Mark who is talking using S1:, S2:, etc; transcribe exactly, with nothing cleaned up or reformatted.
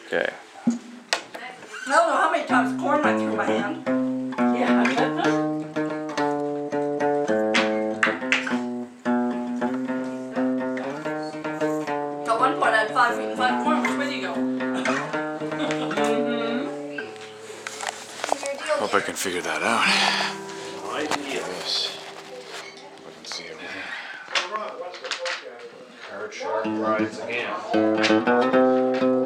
S1: Okay.
S2: I don't know how many times corn went through my hand.
S3: Yeah.
S2: At one point I had five feet and five corn. Which way do you go?
S3: Mm-hmm.
S1: Hope I can figure that out.
S4: Idea.
S1: Yes. I can see over here.
S4: Card shark rides again.